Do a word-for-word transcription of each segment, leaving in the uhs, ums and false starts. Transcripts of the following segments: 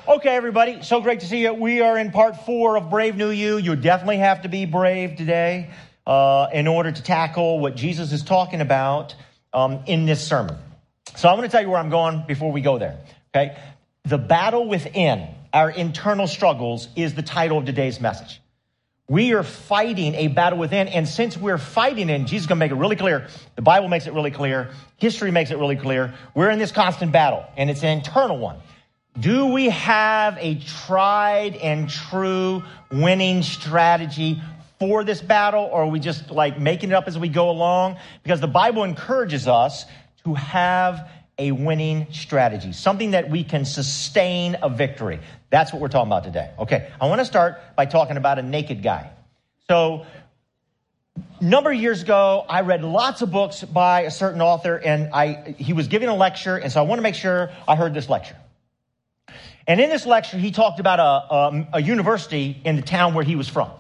Okay, everybody, so great to see you. We are in part four of Brave New You. You definitely have to be brave today uh, in order to tackle what Jesus is talking about um, in this sermon. So I'm going to tell you where I'm going before we go there, okay? The battle within, our internal struggles, is the title of today's message. We are fighting a battle within, and since we're fighting it, Jesus is going to make it really clear. The Bible makes it really clear. History makes it really clear. We're in this constant battle, and it's an internal one. Do we have a tried and true winning strategy for this battle, or are we just like making it up as we go along? Because the Bible encourages us to have a winning strategy, something that we can sustain a victory. That's what we're talking about today. Okay, I want to start by talking about a naked guy. So, a number of years ago, I read lots of books by a certain author, and I he was giving a lecture, and so I want to make sure I heard this lecture. And in this lecture, he talked about a, a, a university in the town where he was from.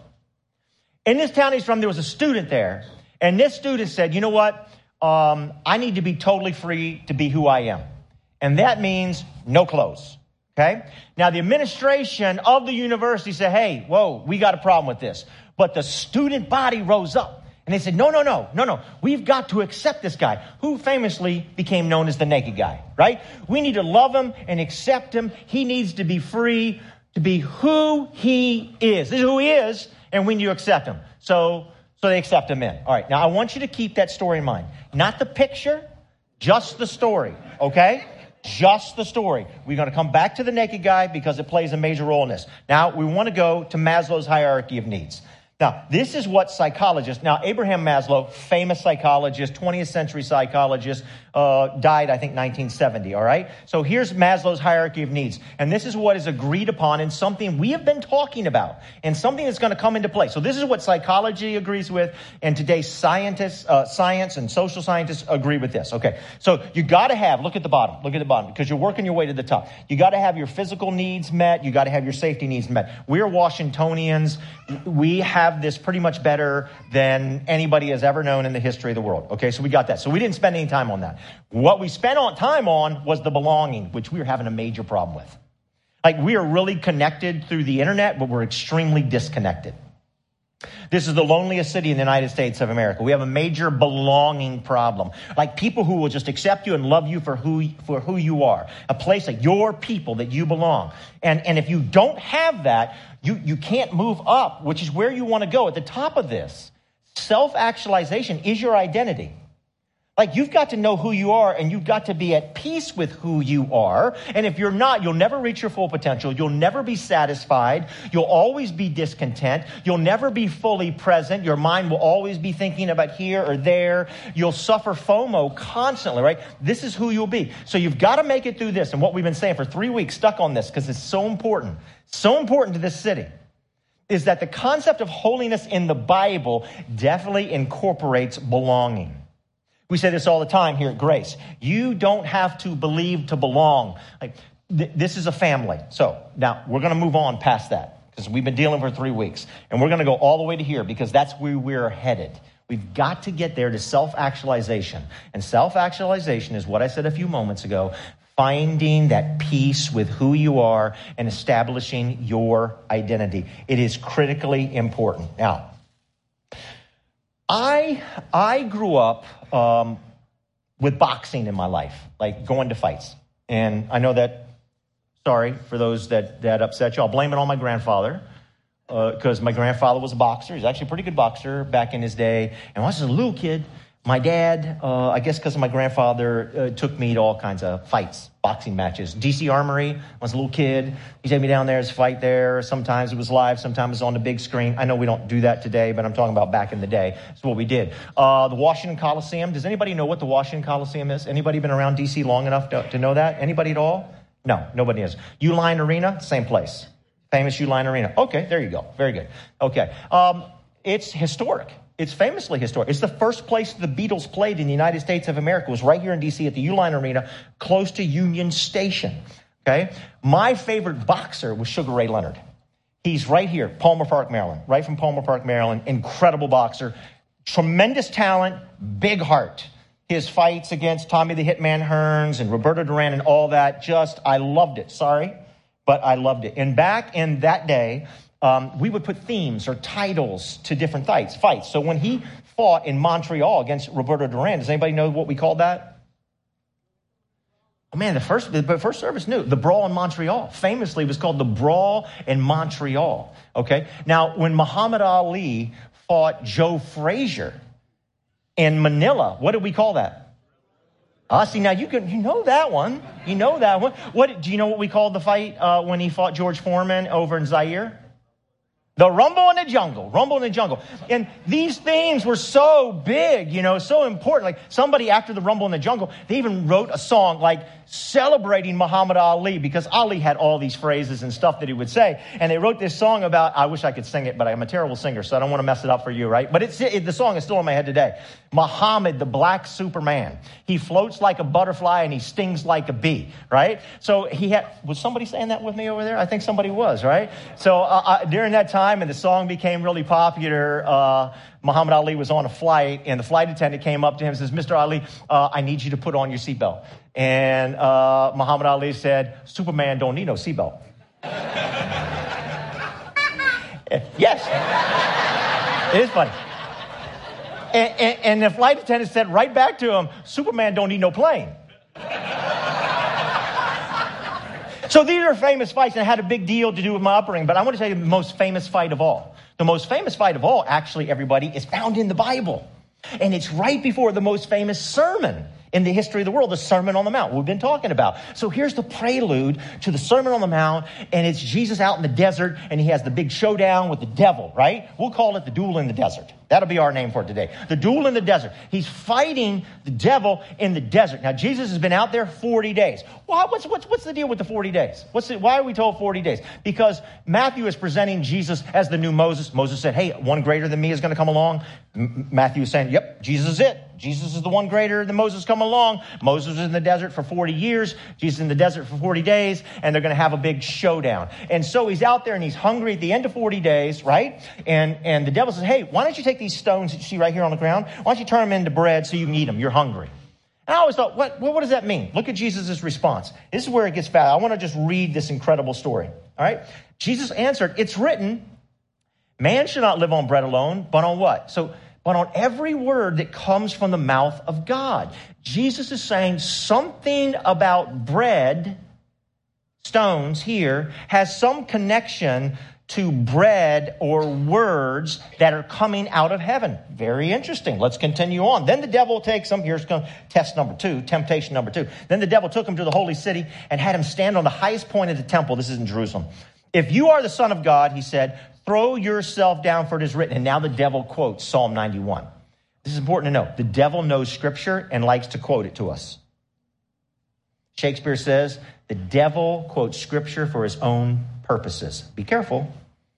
In this town he's from, there was a student there. And this student said, you know what? Um, I need to be totally free to be who I am. And that means no clothes. Okay? Now, the administration of the university said, hey, whoa, we got a problem with this. But the student body rose up. And they said, no, no, no, no, no. We've got to accept this guy, who famously became known as the naked guy, right? We need to love him and accept him. He needs to be free to be who he is. This is who he is, and we need to accept him. So, so they accept him in. All right, now I want you to keep that story in mind. Not the picture, just the story, okay? Just the story. We're going to come back to the naked guy because it plays a major role in this. Now, we want to go to Maslow's hierarchy of needs. Now, this is what psychologists, now Abraham Maslow, famous psychologist, twentieth century psychologist, uh, died, I think, nineteen seventy, all right? So here's Maslow's hierarchy of needs. And this is what is agreed upon and something we have been talking about and something that's going to come into play. So this is what psychology agrees with, and today's scientists, uh, science and social scientists agree with this. Okay, so you got to have, look at the bottom, look at the bottom, because you're working your way to the top. You got to have your physical needs met. You got to have your safety needs met. We're Washingtonians. We have this pretty much better than anybody has ever known in the history of the world. Okay, so we got that. So we didn't spend any time on that. What we spent on time on was the belonging, which we were having a major problem with. Like, we are really connected through the internet, but we're extremely disconnected. This is the loneliest city in the United States of America. We have a major belonging problem. Like, people who will just accept you and love you for who for who you are. A place like your people, that you belong. And and if you don't have that, you, you can't move up, which is where you want to go. At the top of this, self-actualization is your identity. Like, you've got to know who you are, and you've got to be at peace with who you are. And if you're not, you'll never reach your full potential. You'll never be satisfied. You'll always be discontent. You'll never be fully present. Your mind will always be thinking about here or there. You'll suffer FOMO constantly, right? This is who you'll be. So you've got to make it through this. And what we've been saying for three weeks, stuck on this, because it's so important, so important to this city, is that the concept of holiness in the Bible definitely incorporates belonging. We say this all the time here at Grace. You don't have to believe to belong. Like, th- this is a family. So now we're going to move on past that because we've been dealing for three weeks. And we're going to go all the way to here because that's where we're headed. We've got to get there to self-actualization. And self-actualization is what I said a few moments ago, finding that peace with who you are and establishing your identity. It is critically important. Now, I I grew up um, with boxing in my life, like going to fights. And I know that, sorry for those that, that upset you. I'll blame it on my grandfather because uh, my grandfather was a boxer. He's actually a pretty good boxer back in his day. And when I was a little kid, my dad, uh, I guess because of my grandfather, uh, took me to all kinds of fights, boxing matches. D C Armory, when I was a little kid, he took me down there to fight there. Sometimes it was live, sometimes it was on the big screen. I know we don't do that today, but I'm talking about back in the day. That's what we did. Uh, the Washington Coliseum. Does anybody know what the Washington Coliseum is? Anybody been around D C long enough to, to know that? Anybody at all? No, nobody is. Uline Arena, same place. Famous Uline Arena. Okay, there you go. Very good. Okay. Um, it's historic. It's famously historic. It's the first place the Beatles played in the United States of America. It was right here in D C at the Uline Arena, close to Union Station. Okay? My favorite boxer was Sugar Ray Leonard. He's right here, Palmer Park, Maryland. Right from Palmer Park, Maryland. Incredible boxer. Tremendous talent, big heart. His fights against Tommy the Hitman Hearns and Roberto Duran and all that, just, I loved it. Sorry. but I loved it. And back in that day, um, we would put themes or titles to different fights. Fights. So when he fought in Montreal against Roberto Duran, does anybody know what we called that? Oh man, the first the first service knew. The Brawl in Montreal. Famously, it was called the Brawl in Montreal. Okay? Now, when Muhammad Ali fought Joe Frazier in Manila, what did we call that? Ah, see, now you can you know that one. You know that one. What do you know what we called the fight uh, when he fought George Foreman over in Zaire? The Rumble in the Jungle, Rumble in the Jungle. And these themes were so big, you know, so important. Like somebody after the Rumble in the Jungle, they even wrote a song like celebrating Muhammad Ali, because Ali had all these phrases and stuff that he would say. And they wrote this song about, I wish I could sing it, but I'm a terrible singer, so I don't want to mess it up for you, right? But it's it, the song is still in my head today. Muhammad, the black Superman. He floats like a butterfly and he stings like a bee, right? So he had, was somebody saying that with me over there? I think somebody was, right? So uh, uh, during that time, and the song became really popular, uh, Muhammad Ali was on a flight, and the flight attendant came up to him and says, Mister Ali, uh, I need you to put on your seatbelt. And uh, Muhammad Ali said, Superman don't need no seatbelt. Yes. It is funny. And, and, and the flight attendant said right back to him, Superman don't need no plane. So these are famous fights, and it had a big deal to do with my upbringing. But I want to tell you the most famous fight of all. The most famous fight of all, actually, everybody, is found in the Bible. And it's right before the most famous sermon in the history of the world, the Sermon on the Mount we've been talking about. So here's the prelude to the Sermon on the Mount, and it's Jesus out in the desert, and he has the big showdown with the devil, right? We'll call it the duel in the desert. That'll be our name for it today. The duel in the desert. He's fighting the devil in the desert. Now, Jesus has been out there forty days. Why, what's, what's, what's the deal with the forty days? What's the, why are we told forty days? Because Matthew is presenting Jesus as the new Moses. Moses said, hey, one greater than me is going to come along. M- Matthew is saying, yep, Jesus is it. Jesus is the one greater than Moses come along. Moses was in the desert for forty years. Jesus in the desert for forty days. And they're going to have a big showdown. And so he's out there and he's hungry at the end of forty days, right? And, and the devil says, hey, why don't you take these stones that you see right here on the ground? Why don't you turn them into bread so you can eat them? You're hungry. And I always thought, what, what does that mean? Look at Jesus' response. This is where it gets fast. I want to just read this incredible story. All right. Jesus answered, it's written, man should not live on bread alone, but on what? So, but on every word that comes from the mouth of God. Jesus is saying something about bread, stones here, has some connection to bread or words that are coming out of heaven. Very interesting. Let's continue on. Then the devil takes him. Here's test number two, temptation number two. Then the devil took him to the holy city and had him stand on the highest point of the temple. This is in Jerusalem. If you are the Son of God, he said, throw yourself down, for it is written. And now the devil quotes Psalm ninety-one. This is important to know. The devil knows Scripture and likes to quote it to us. Shakespeare says, the devil quotes Scripture for his own purposes. Be careful.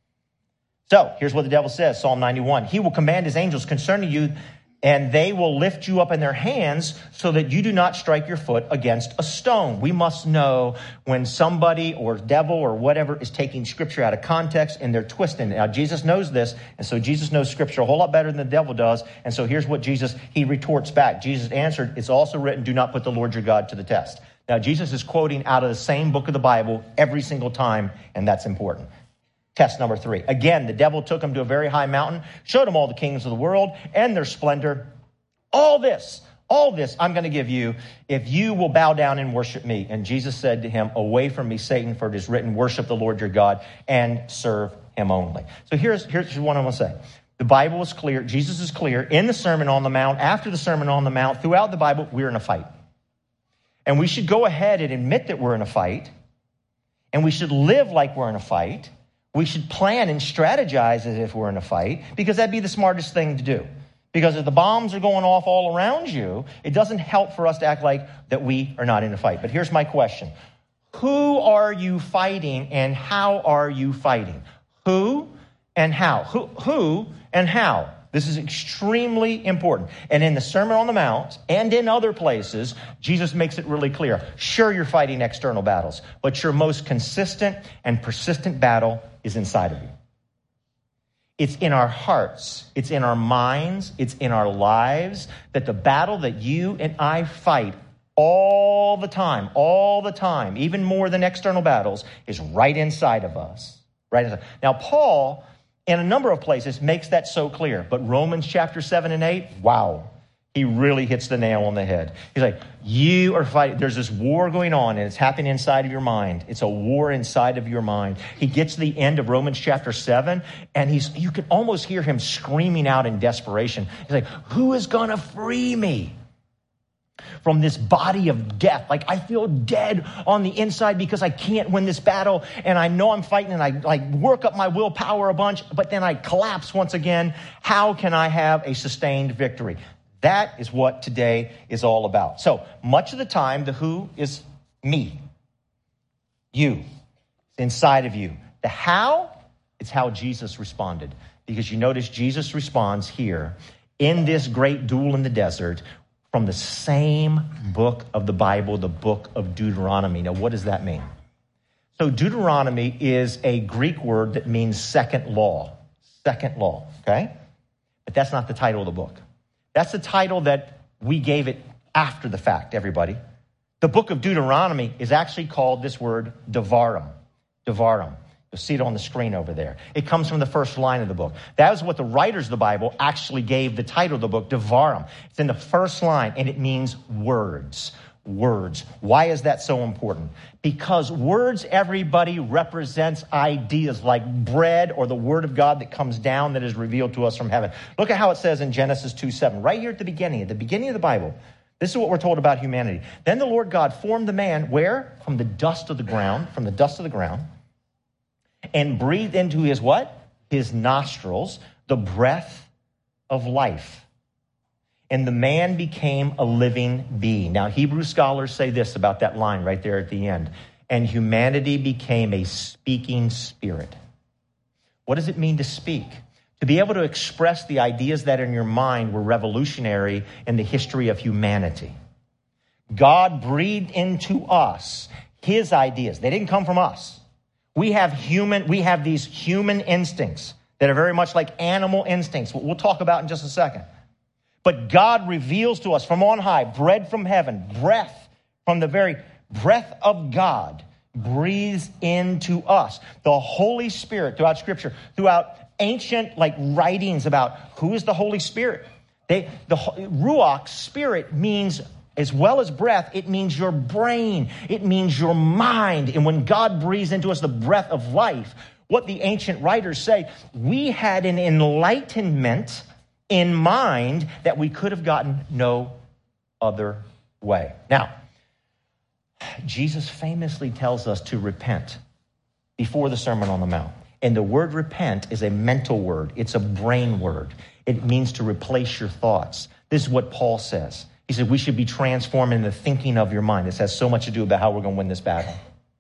So here's what the devil says, Psalm ninety-one. He will command his angels concerning you, and they will lift you up in their hands so that you do not strike your foot against a stone. We must know when somebody or devil or whatever is taking Scripture out of context and they're twisting it. Now, Jesus knows this, and so Jesus knows Scripture a whole lot better than the devil does. And so here's what Jesus, he retorts back. Jesus answered, it's also written, do not put the Lord your God to the test. Now, Jesus is quoting out of the same book of the Bible every single time, and that's important. Test number three. Again, the devil took him to a very high mountain, showed him all the kings of the world and their splendor. All this, all this I'm going to give you if you will bow down and worship me. And Jesus said to him, away from me, Satan, for it is written, worship the Lord your God and serve him only. So here's, here's what I'm going to say. The Bible is clear. Jesus is clear in the Sermon on the Mount, after the Sermon on the Mount, throughout the Bible, we're in a fight. And we should go ahead and admit that we're in a fight. And we should live like we're in a fight. We should plan and strategize as if we're in a fight, because that'd be the smartest thing to do. Because if the bombs are going off all around you, it doesn't help for us to act like that we are not in a fight. But here's my question. Who are you fighting and how are you fighting? Who and how? Who, who and how? This is extremely important. And in the Sermon on the Mount and in other places, Jesus makes it really clear. Sure, you're fighting external battles, but your most consistent and persistent battle is inside of you. It's in our hearts. It's in our minds. It's in our lives that the battle that you and I fight all the time, all the time, even more than external battles, is right inside of us. Right inside. Now, Paul, in a number of places, makes that so clear. But Romans chapter seven and eight, wow. He really hits the nail on the head. He's like, you are fighting. There's this war going on, and it's happening inside of your mind. It's a war inside of your mind. He gets to the end of Romans chapter seven, and he's you can almost hear him screaming out in desperation. He's like, who is going to free me from this body of death? Like, I feel dead on the inside because I can't win this battle, and I know I'm fighting, and I like work up my willpower a bunch, but then I collapse once again. How can I have a sustained victory? That is what today is all about. So much of the time, the who is me, you, inside of you. The how, it's how Jesus responded. Because you notice Jesus responds here in this great duel in the desert from the same book of the Bible, the book of Deuteronomy. Now, what does that mean? So Deuteronomy is a Greek word that means second law. Second law, okay? But that's not the title of the book. That's the title that we gave it after the fact, everybody. The book of Deuteronomy is actually called this word Devarim. Devarim. You'll see it on the screen over there. It comes from the first line of the book. That is what the writers of the Bible actually gave the title of the book, Devarim. It's in the first line, and it means words. Words. Why is that so important? Because words, everybody, represents ideas like bread or the word of God that comes down that is revealed to us from heaven. Look at how it says in Genesis two seven, right here at the beginning, at the beginning of the Bible. This is what we're told about humanity. Then the Lord God formed the man, where? From the dust of the ground, from the dust of the ground, and breathed into his what? His nostrils, the breath of life. And the man became a living being. Now, Hebrew scholars say this about that line right there at the end. And humanity became a speaking spirit. What does it mean to speak? To be able to express the ideas that in your mind were revolutionary in the history of humanity. God breathed into us his ideas. They didn't come from us. We have human, we have these human instincts that are very much like animal instincts. We'll talk about in just a second. But God reveals to us from on high, bread from heaven, breath from the very breath of God breathes into us. The Holy Spirit throughout Scripture, throughout ancient like writings about who is the Holy Spirit. They, the Ruach, spirit, means, as well as breath, it means your brain. It means your mind. And when God breathes into us the breath of life, what the ancient writers say, we had an enlightenment in mind that we could have gotten no other way. Now, Jesus famously tells us to repent before the Sermon on the Mount. And the word repent is a mental word. It's a brain word. It means to replace your thoughts. This is what Paul says. He said we should be transformed in the thinking of your mind. This has so much to do about how we're going to win this battle.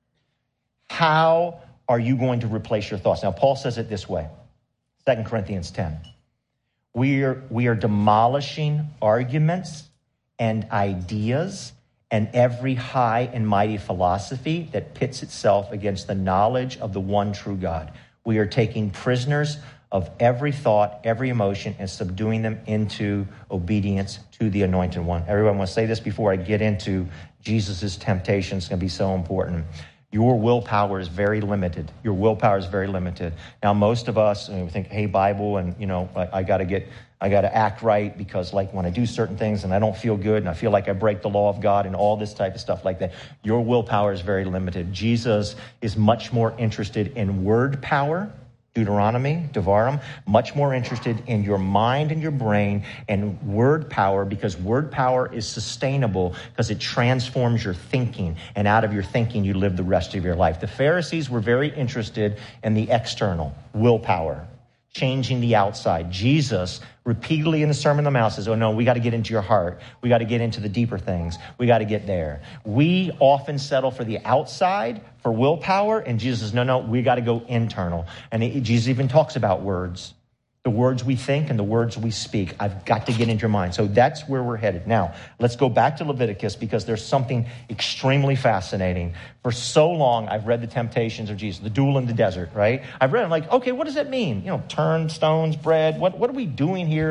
How are you going to replace your thoughts? Now, Paul says it this way, Second Corinthians ten. We are, we are demolishing arguments and ideas and every high and mighty philosophy that pits itself against the knowledge of the one true God. We are taking prisoners of every thought, every emotion, and subduing them into obedience to the Anointed One. Everyone, I want to say this before I get into Jesus' temptation. It's going to be so important. Your willpower is very limited. Your willpower is very limited. Now, most of us, I mean, we think, hey, Bible, and, you know, I, I got to get, I got to act right because, like, when I do certain things and I don't feel good and I feel like I break the law of God and all this type of stuff like that, your willpower is very limited. Jesus is much more interested in word power, Deuteronomy, Devarim, much more interested in your mind and your brain and word power, because word power is sustainable because it transforms your thinking, and out of your thinking you live the rest of your life. The Pharisees were very interested in the external, willpower, changing the outside. Jesus repeatedly in the Sermon on the Mount says, oh no, we got to get into your heart. We got to get into the deeper things. We got to get there. We often settle for the outside, for willpower, and Jesus says, no, no, we got to go internal. And it, Jesus even talks about words. The words we think and the words we speak. I've got to get into your mind. So that's where we're headed. Now, let's go back to Leviticus, because there's something extremely fascinating. For so long, I've read the temptations of Jesus, the duel in the desert, right? I've read it, I'm like, okay, what does that mean? You know, turn stones, bread. What, what are we doing here in the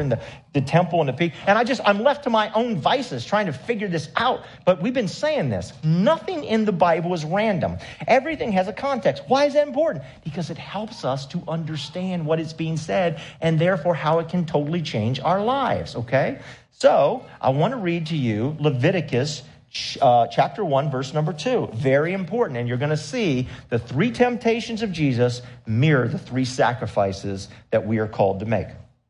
the temple and the people. And I just, I'm left to my own vices trying to figure this out. But we've been saying this. Nothing in the Bible is random. Everything has a context. Why is that important? Because it helps us to understand what is being said and therefore how it can totally change our lives, okay? So I want to read to you Leviticus uh, chapter one, verse number two. Very important. And you're going to see the three temptations of Jesus mirror the three sacrifices that we are called to make.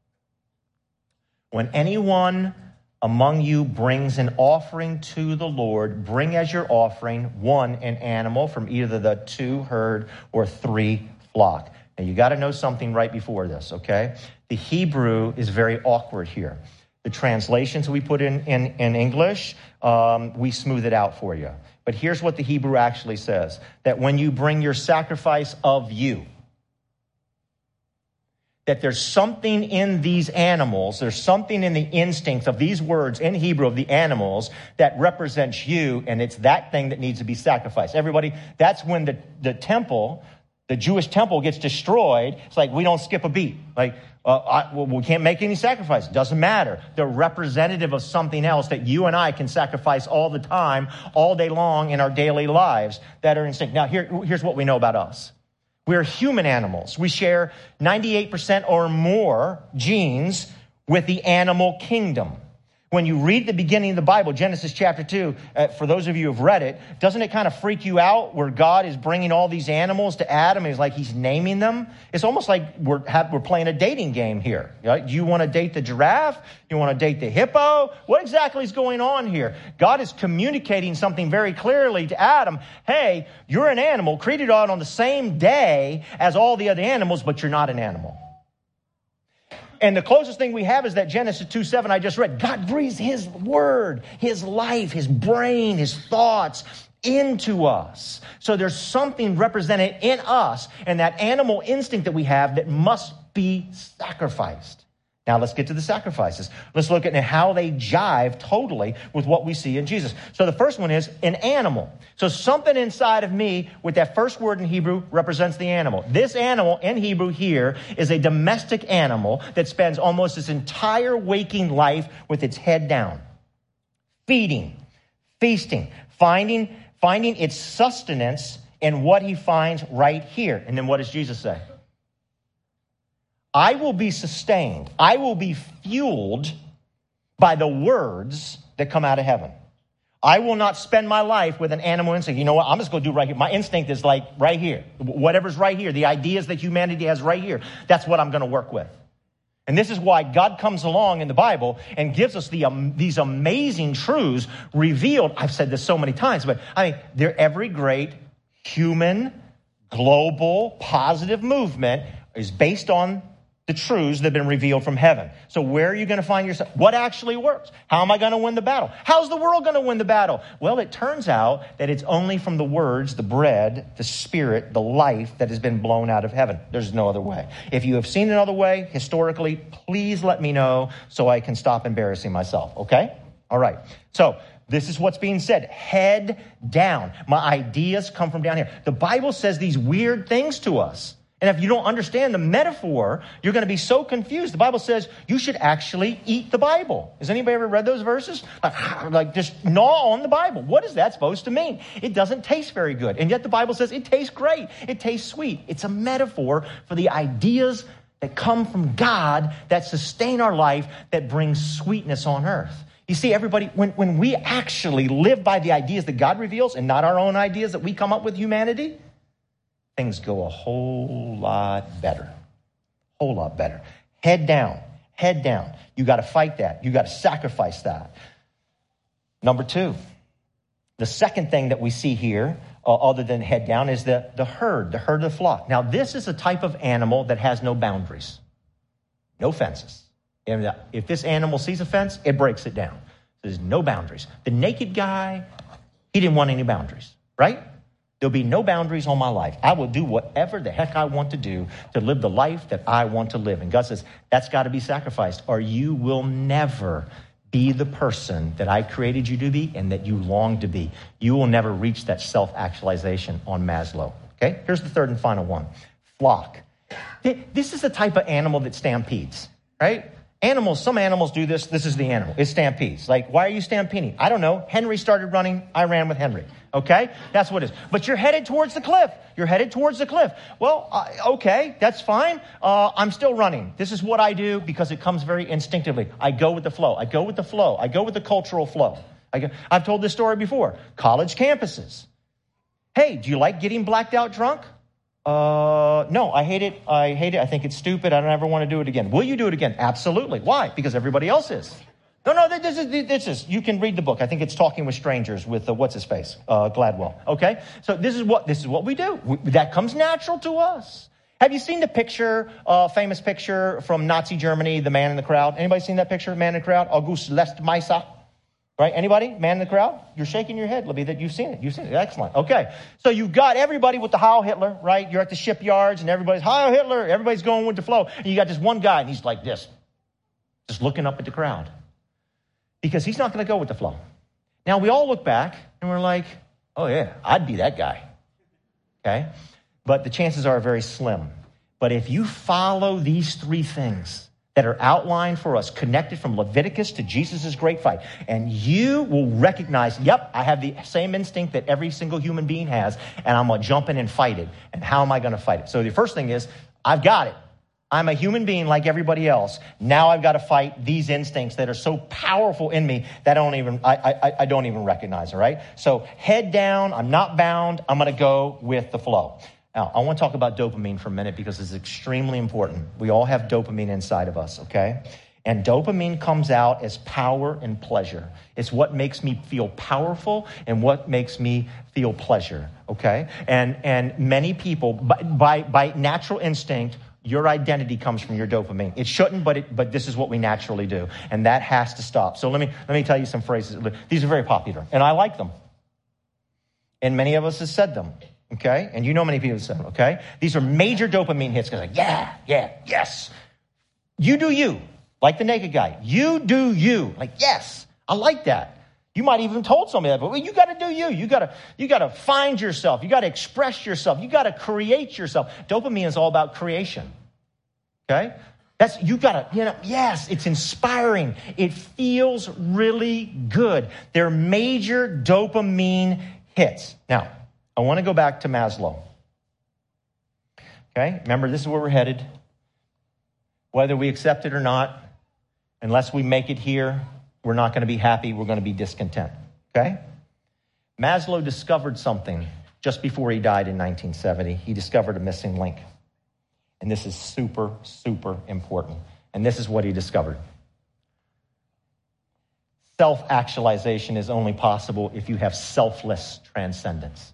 When anyone among you brings an offering to the Lord, bring as your offering one, an animal from either the two herd or three flock. Now, you got to know something right before this, okay? The Hebrew is very awkward here. The translations we put in, in, in English, um, we smooth it out for you. But here's what the Hebrew actually says, that when you bring your sacrifice of you, that there's something in these animals, there's something in the instincts of these words in Hebrew of the animals that represents you, and it's that thing that needs to be sacrificed. Everybody, that's when the, the temple, the Jewish temple gets destroyed. It's like we don't skip a beat. Like, uh, I, well, we can't make any sacrifice. Doesn't matter. They're representative of something else that you and I can sacrifice all the time, all day long in our daily lives that are instinct. Now, here, here's what we know about us. We're human animals. We share ninety-eight percent or more genes with the animal kingdom. When you read the beginning of the Bible, Genesis chapter two, uh, for those of you who have read it, doesn't it kind of freak you out where God is bringing all these animals to Adam? It's like he's naming them. It's almost like we're have, we're playing a dating game here. Right? You want to date the giraffe? You want to date the hippo? What exactly is going on here? God is communicating something very clearly to Adam. Hey, you're an animal created out on the same day as all the other animals, but you're not an animal. And the closest thing we have is that Genesis two seven I just read. God breathes his word, his life, his brain, his thoughts into us. So there's something represented in us and that animal instinct that we have that must be sacrificed. Now let's get to the sacrifices. Let's look at how they jive totally with what we see in Jesus. So the first one is an animal. So something inside of me with that first word in Hebrew represents the animal. This animal in Hebrew here is a domestic animal that spends almost its entire waking life with its head down, feeding, feasting, finding, finding its sustenance in what he finds right here. And then what does Jesus say? I will be sustained. I will be fueled by the words that come out of heaven. I will not spend my life with an animal instinct. You know what? I'm just going to do right here. My instinct is like right here. Whatever's right here. The ideas that humanity has right here. That's what I'm going to work with. And this is why God comes along in the Bible and gives us the um, these amazing truths revealed. I've said this so many times, but I mean, they're every great human, global, positive movement is based on the truths that have been revealed from heaven. So where are you going to find yourself? What actually works? How am I going to win the battle? How's the world going to win the battle? Well, it turns out that it's only from the words, the bread, the spirit, the life that has been blown out of heaven. There's no other way. If you have seen another way, historically, please let me know so I can stop embarrassing myself, okay? All right. So this is what's being said. Head down. My ideas come from down here. The Bible says these weird things to us. And if you don't understand the metaphor, you're going to be so confused. The Bible says you should actually eat the Bible. Has anybody ever read those verses? Like, like just gnaw on the Bible. What is that supposed to mean? It doesn't taste very good. And yet the Bible says it tastes great. It tastes sweet. It's a metaphor for the ideas that come from God that sustain our life, that bring sweetness on earth. You see, everybody, when, when we actually live by the ideas that God reveals and not our own ideas that we come up with humanity, things go a whole lot better. Whole lot better. Head down. Head down. You got to fight that. You got to sacrifice that. Number two, the second thing that we see here, uh, other than head down, is the, the herd, the herd of the flock. Now, this is a type of animal that has no boundaries, no fences. And if this animal sees a fence, it breaks it down. There's no boundaries. The naked guy, he didn't want any boundaries, right? There'll be no boundaries on my life. I will do whatever the heck I want to do to live the life that I want to live. And God says, that's got to be sacrificed, or you will never be the person that I created you to be and that you long to be. You will never reach that self-actualization on Maslow. Okay? Here's the third and final one. Flock. This is the type of animal that stampedes, right? Animals, some animals do this. This is the animal. It stampedes. Like, why are you stampeding? I don't know. Henry started running. I ran with Henry. Okay? That's what it is. But you're headed towards the cliff. You're headed towards the cliff. Well, uh, okay, that's fine. Uh, I'm still running. This is what I do because it comes very instinctively. I go with the flow. I go with the flow. I go with the cultural flow. I go, I've told this story before. College campuses. Hey, do you like getting blacked out drunk? Uh, no, I hate it. I hate it. I think it's stupid. I don't ever want to do it again. Will you do it again? Absolutely. Why? Because everybody else is. No, no, this is, this is, you can read the book. I think it's Talking with Strangers with, uh, what's his face? Uh, Gladwell. Okay? So this is what, this is what we do. We, that comes natural to us. Have you seen the picture, uh, famous picture from Nazi Germany, the man in the crowd? Anybody seen that picture, man in the crowd? August Lestmeister? Right? Anybody? Man in the crowd? You're shaking your head, Libby, that you've seen it. You've seen it. Excellent. Okay. So you've got everybody with the Heil Hitler, right? You're at the shipyards and everybody's Heil Hitler. Everybody's going with the flow. And you got this one guy and he's like this, just looking up at the crowd because he's not going to go with the flow. Now we all look back and we're like, oh yeah, I'd be that guy. Okay. But the chances are very slim. But if you follow these three things that are outlined for us, connected from Leviticus to Jesus' great fight. And you will recognize, yep, I have the same instinct that every single human being has, and I'm going to jump in and fight it. And how am I going to fight it? So the first thing is, I've got it. I'm a human being like everybody else. Now I've got to fight these instincts that are so powerful in me that I don't even, I, I, I don't even recognize, all right? So head down, I'm not bound, I'm going to go with the flow. Now, I want to talk about dopamine for a minute because it's extremely important. We all have dopamine inside of us, okay? And dopamine comes out as power and pleasure. It's what makes me feel powerful and what makes me feel pleasure, okay? And and many people, by by, by natural instinct, your identity comes from your dopamine. It shouldn't, but it, but this is what we naturally do, and that has to stop. So let me let me tell you some phrases. These are very popular, and I like them. And many of us have said them. Okay? And you know many people have said them, okay? These are major dopamine hits because like, yeah, yeah, yes. You do you, like the naked guy. You do you. Like, yes, I like that. You might even told somebody that, but well, you got to do you. You got to you got to find yourself. You got to express yourself. You got to create yourself. Dopamine is all about creation. Okay? That's, you got to, you know, yes, it's inspiring. It feels really good. They're major dopamine hits. Now, I want to go back to Maslow. Okay? Remember, this is where we're headed. Whether we accept it or not, unless we make it here, we're not going to be happy. We're going to be discontent. Okay? Maslow discovered something just before he died in nineteen seventy. He discovered a missing link. And this is super, super important. And this is what he discovered. Self-actualization is only possible if you have selfless transcendence.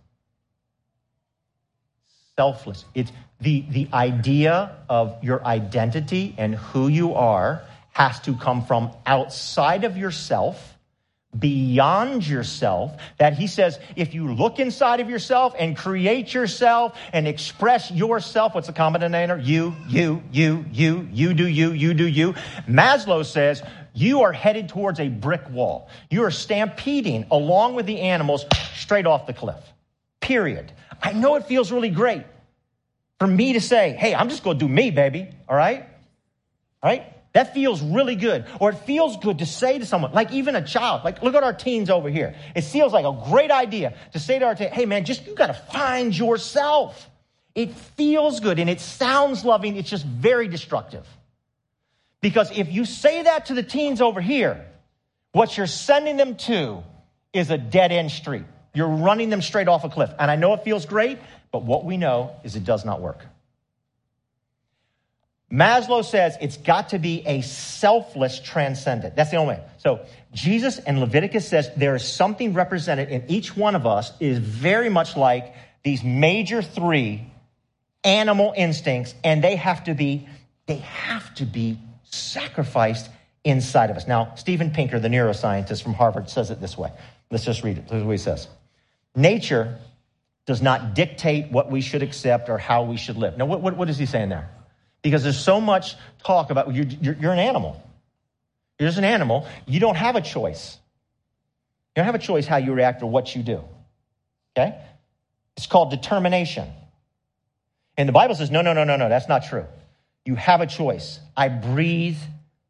Selfless. It's the, the idea of your identity and who you are has to come from outside of yourself, beyond yourself, that he says, if you look inside of yourself and create yourself and express yourself, what's the common denominator? You, you, you, you, you do you, you do you. Maslow says, you are headed towards a brick wall. You are stampeding along with the animals straight off the cliff. Period. I know it feels really great for me to say, hey, I'm just going to do me, baby. All right? All right? That feels really good. Or it feels good to say to someone, like even a child, like look at our teens over here. It feels like a great idea to say to our teen, hey man, just you got to find yourself. It feels good and it sounds loving. It's just very destructive. Because if you say that to the teens over here, what you're sending them to is a dead-end street. You're running them straight off a cliff. And I know it feels great, but what we know is it does not work. Maslow says it's got to be a selfless transcendent. That's the only way. So Jesus and Leviticus says there is something represented in each one of us is very much like these major three animal instincts, and they have to be, they have to be sacrificed inside of us. Now, Steven Pinker, the neuroscientist from Harvard, says it this way. Let's just read it. This is what he says. Nature does not dictate what we should accept or how we should live. Now, what, what, what is he saying there? Because there's so much talk about, you're, you're, you're an animal. You're just an animal. You don't have a choice. You don't have a choice how you react or what you do. Okay? It's called determination. And the Bible says, no, no, no, no, no, that's not true. You have a choice. I breathe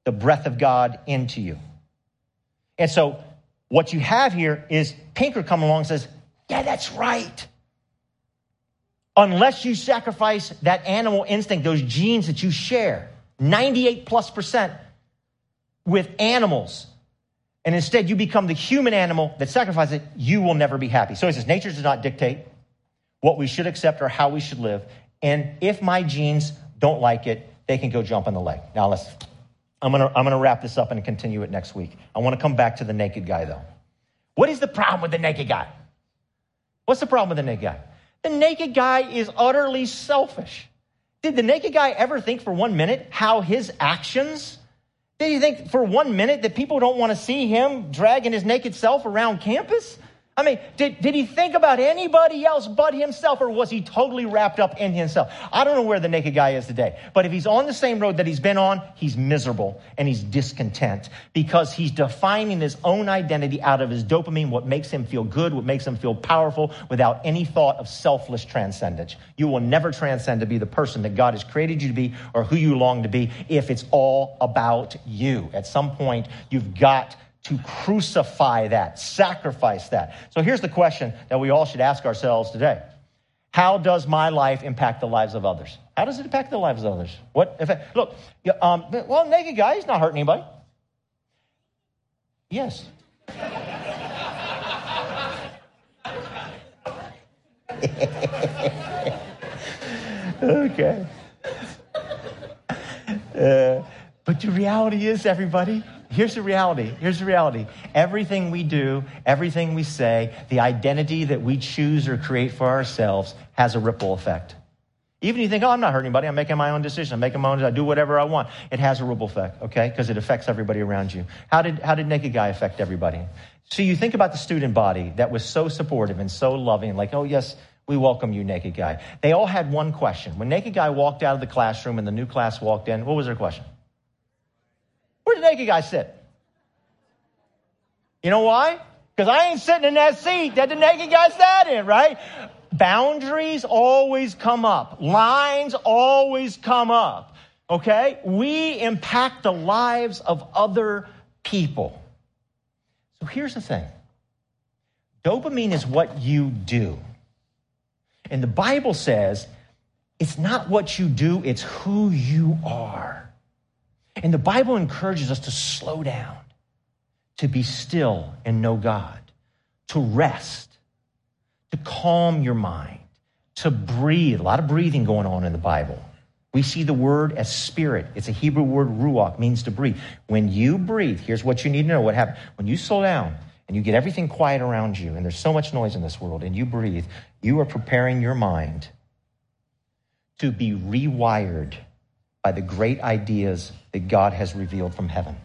the breath of God into you. And so what you have here is Pinker come along and says, yeah, that's right. Unless you sacrifice that animal instinct, those genes that you share, ninety-eight plus percent with animals, and instead you become the human animal that sacrifices it, you will never be happy. So he says, nature does not dictate what we should accept or how we should live. And if my genes don't like it, they can go jump in the lake. Now let's, I'm gonna, I'm gonna wrap this up and continue it next week. I wanna come back to the naked guy though. What is the problem with the naked guy? What's the problem with the naked guy? The naked guy is utterly selfish. Did the naked guy ever think for one minute how his actions, did he think for one minute that people don't want to see him dragging his naked self around campus? I mean, did, did he think about anybody else but himself, or was he totally wrapped up in himself? I don't know where the naked guy is today, but if he's on the same road that he's been on, he's miserable and he's discontent because he's defining his own identity out of his dopamine, what makes him feel good, what makes him feel powerful, without any thought of selfless transcendence. You will never transcend to be the person that God has created you to be or who you long to be if it's all about you. At some point, you've got to crucify that, sacrifice that. So here's the question that we all should ask ourselves today. How does my life impact the lives of others? How does it impact the lives of others? What if, look, um, well, naked guy, he's not hurting anybody. Yes. Okay. Uh, but the reality is, everybody, here's the reality. Here's the reality. Everything we do, everything we say, the identity that we choose or create for ourselves has a ripple effect. Even if you think, oh, I'm not hurting anybody. I'm making my own decision. I'm making my own, I do whatever I want. It has a ripple effect, okay? Because it affects everybody around you. How did, how did Naked Guy affect everybody? So you think about the student body that was so supportive and so loving, like, oh, yes, we welcome you, Naked Guy. They all had one question. When Naked Guy walked out of the classroom and the new class walked in, what was their question? Where did the naked guy sit? You know why? Because I ain't sitting in that seat that the naked guy sat in, right? Boundaries always come up. Lines always come up, okay? We impact the lives of other people. So here's the thing. Dopamine is what you do. And the Bible says it's not what you do, it's who you are. And the Bible encourages us to slow down, to be still and know God, to rest, to calm your mind, to breathe. A lot of breathing going on in the Bible. We see the word as spirit. It's a Hebrew word, ruach, means to breathe. When you breathe, here's what you need to know what happens. When you slow down and you get everything quiet around you, and there's so much noise in this world, and you breathe, you are preparing your mind to be rewired by the great ideas that God has revealed from heaven.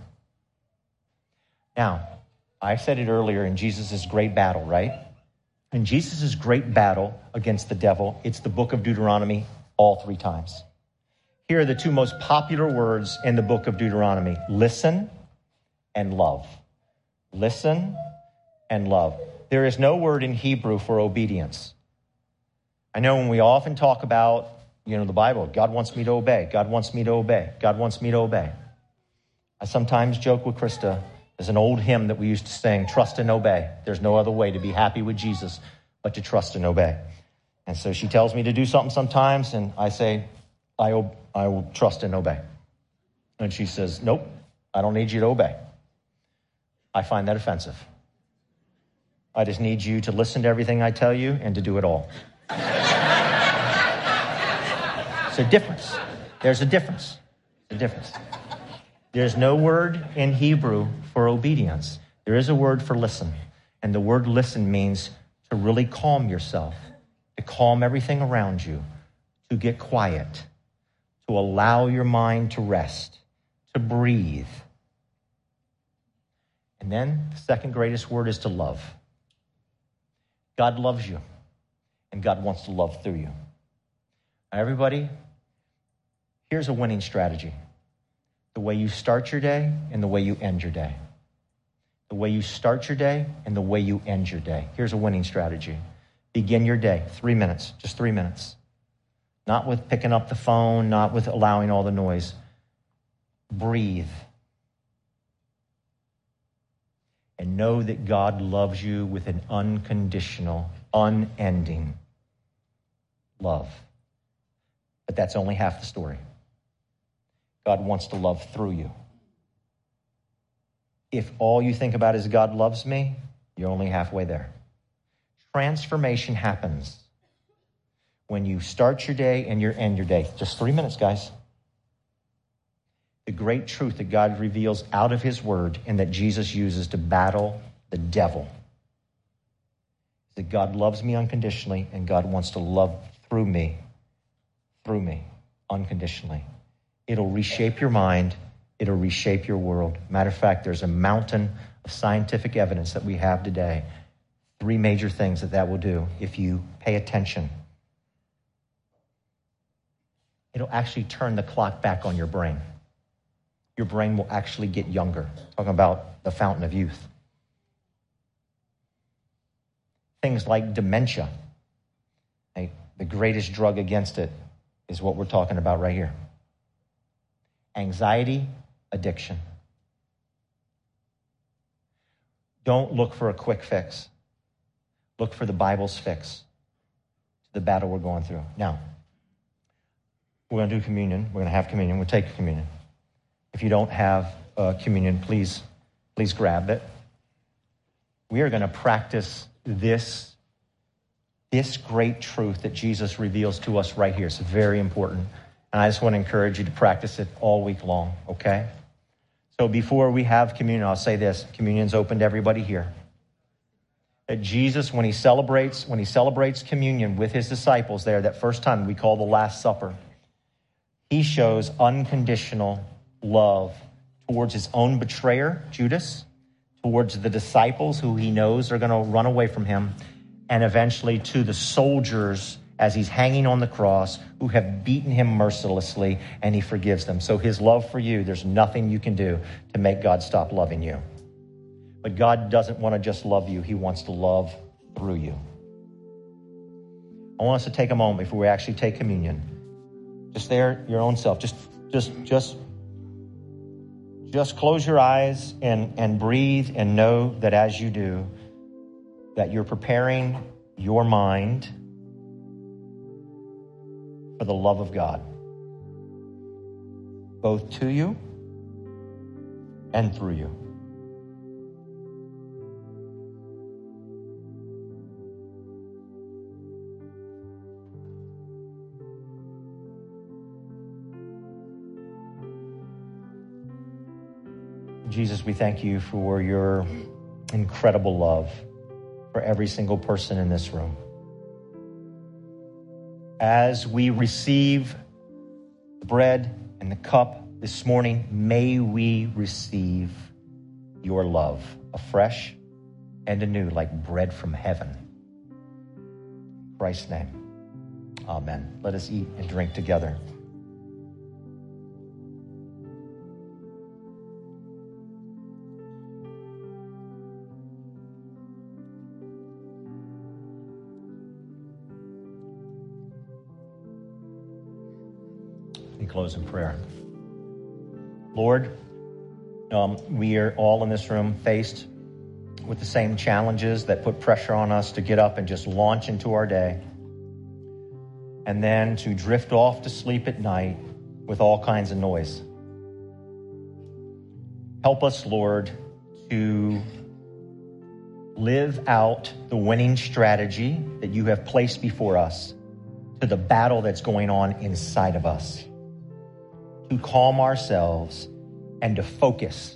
Now, I said it earlier in Jesus' great battle, right? In Jesus' great battle against the devil, it's the book of Deuteronomy all three times. Here are the two most popular words in the book of Deuteronomy: listen and love. Listen and love. There is no word in Hebrew for obedience. I know when we often talk about, you know, the Bible, God wants me to obey. God wants me to obey. God wants me to obey. I sometimes joke with Krista. There's an old hymn that we used to sing, trust and obey. There's no other way to be happy with Jesus but to trust and obey. And so she tells me to do something sometimes, and I say, I, ob- I will trust and obey. And she says, nope, I don't need you to obey. I find that offensive. I just need you to listen to everything I tell you and to do it all. It's a difference. There's a difference. A difference. There's no word in Hebrew for obedience. There is a word for listen. And the word listen means to really calm yourself, to calm everything around you, to get quiet, to allow your mind to rest, to breathe. And then the second greatest word is to love. God loves you, and God wants to love through you. Now, everybody, here's a winning strategy. The way you start your day and the way you end your day. The way you start your day and the way you end your day. Here's a winning strategy. Begin your day, three minutes, just three minutes. Not with picking up the phone, not with allowing all the noise. Breathe. and know that God loves you with an unconditional, unending love. But that's only half the story. God wants to love through you. If all you think about is God loves me, you're only halfway there. Transformation happens when you start your day and you end your day. Just three minutes, guys. The great truth that God reveals out of his word and that Jesus uses to battle the devil is that God loves me unconditionally and God wants to love through me, through me, unconditionally. It'll reshape your mind. It'll reshape your world. Matter of fact, there's a mountain of scientific evidence that we have today. Three major things that that will do if you pay attention. It'll actually turn the clock back on your brain. Your brain will actually get younger. Talking about the fountain of youth. Things like dementia. Hey, the greatest drug against it is what we're talking about right here. Anxiety, addiction. Don't look for a quick fix. Look for the Bible's fix to the battle we're going through. Now, we're going to do communion. We're going to have communion. We'll take communion. If you don't have uh, communion, please, please grab it. We are going to practice this, this great truth that Jesus reveals to us right here. It's very important. And I just want to encourage you to practice it all week long, okay? So before we have communion, I'll say this. Communion's open to everybody here. That Jesus, when he celebrates, when he celebrates communion with his disciples there, that first time we call the Last Supper, he shows unconditional love towards his own betrayer, Judas, towards the disciples who he knows are going to run away from him, and eventually to the soldiers as he's hanging on the cross who have beaten him mercilessly, and he forgives them. So his love for you, there's nothing you can do to make God stop loving you. But God doesn't want to just love you. He wants to love through you. I want us to take a moment before we actually take communion. Just there, your own self. Just, just, just, just close your eyes and, and breathe and know that as you do, that you're preparing your mind for the love of God, both to you and through you. Jesus, we thank you for your incredible love for every single person in this room. As we receive the bread and the cup this morning, may we receive your love afresh and anew, like bread from heaven. In Christ's name, amen. Let us eat and drink together. Close in prayer. Lord, um, we are all in this room faced with the same challenges that put pressure on us to get up and just launch into our day, and then to drift off to sleep at night with all kinds of noise. Help us, Lord, to live out the winning strategy that you have placed before us to the battle that's going on inside of us. To calm ourselves and to focus.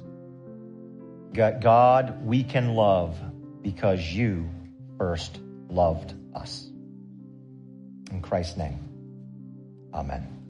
God, we can love because you first loved us. In Christ's name, amen.